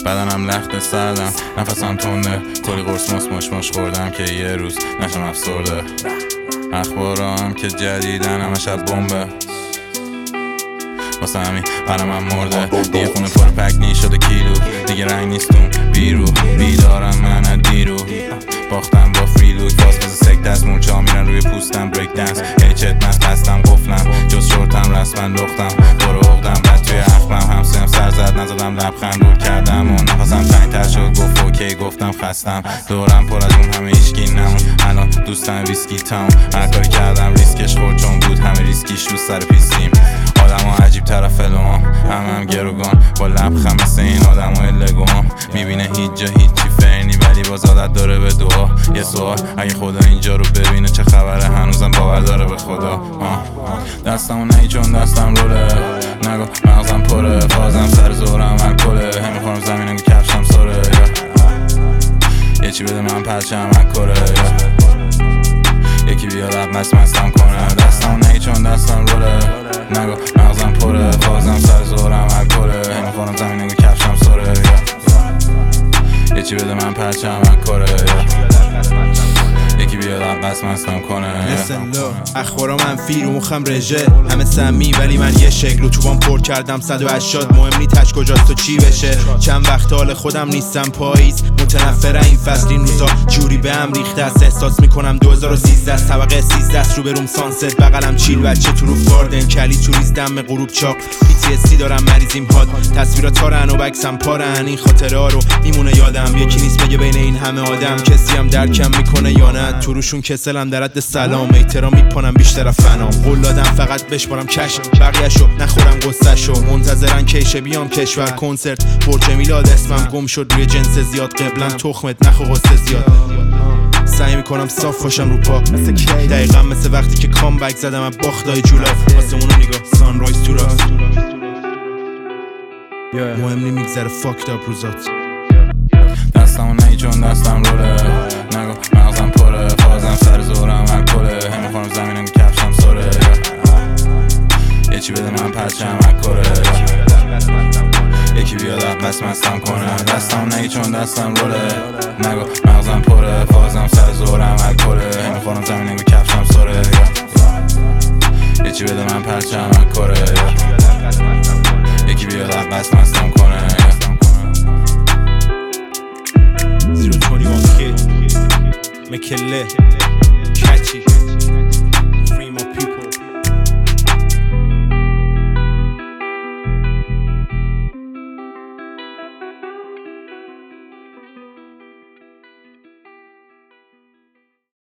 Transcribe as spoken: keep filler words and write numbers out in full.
بدنم لخت سردم، نفسم تنده، کلی قرص مس مش مش خوردم که یه روز نشم افسرده. اخبارام که جدیدن همه شب بمبه، واسه همین قلمم مرده. دیگه خونه پر پکنی شده کیلو، دیگه رنگ نیستون بیرو، بیدارم من از دیرو. باختم با فریلوک، باز بزه سکت از مورچا میرن روی پوستم بریک دنس. هیچت من خستم قفلم، جز شورتم رسمن لختم، برو اغدم بد توی اخمم. همسیم سر زد نزدم لبخند رول کردم و نفسم تنگ تر شد. گفت اوکی گفتم خستم، دورم پر از اون همه ایشکی نمون. الان دوستم ویسکی تاون، هر کاری کردم ریسکش خورد چون بود همه ریسکیش رو سر پیستیم. آدم ها عجیب طرف لوام، همه هم گروگان با لبخند مثل این آدم های لگوام. میبینه هیچ جا هیچی فرنی ولی باز عادت داره به دعا. یه سوال اگه خدا اینجا رو ببینه چه خبره، هنوزم باور داره به خدا. دستمو نهی چون دستم روله، نگو مغزم پره، فازم سر زورم الکله. هم میخورم زمینم که کفشم سره، یه چی بده من پرچم اکره، یکی بیاد عقلش مستم کنه. دستمو نهی چون دستم روله، نگو مغزم پره، فازم سر زورم الکله. هم میخورم زمینم که کفشم سره، یه چی بده من پرچم اکره، یکی بیاد عقلش مستم کنه. اخبارا منفی رو مخم رژه، همه سمی ولی من یه شکل رو توبام پر کردم صد و هشتاد. مهم نی تش کجاست و چی بشه، چند وقت حال خودم نیستم پاییز. متنفره این فصل این روزا جوری به هم ریخته است. احساس میکنم دو هزار و سیزده طبقه سیزده است، رو بروم سانست بغلم چیل بچه تو روف گاردن کلی توریست دم غروب چاق. پی تی اس دی دارم مریضیم هات، تصویرات تارن و بکسم پارن. این خاطره ها رو میمونه یادم، یکی نیست بگه بین این همه آدم کسی هم درکم میکنه یا نه. تو روشون کسلم در حد سلام، احترام میپنم بیشتر فنام. قول دادم فقط بشمارم کش بقیه‌شو نخورم قصه‌شو. منتظرن کیشه بیام کشور کنسرت برج میلاد. اسمم گم شد روی جنس زیاد، قبلا تخمت نخو قصه زیاد. سعی میکنم صاف باشم رو پا، دقیقا مثل وقتی که کامبک زدم از باختای جولاف. آسمونو نگاه سانرایز تو راست، مهم نی میگذره فاکت اپ روزات. دستمو نهی چون دستم روله، نگو مغزم پره، فازم سر زورم الکله. هم میخورم زمینم که کفشم سره، یه چی بده من پرچم اکره، یکی بیاد عقلش مستم کنه. دستمو نهی چون دستم روله، نگو مغزم پره، فازم سر زورم الکله. هم میخورم زمینم که کفشم سره، یه چی بده من پرچم اکره، یکی بیاد عقلش مستم کنه. زیرو بیست و یک کد مکله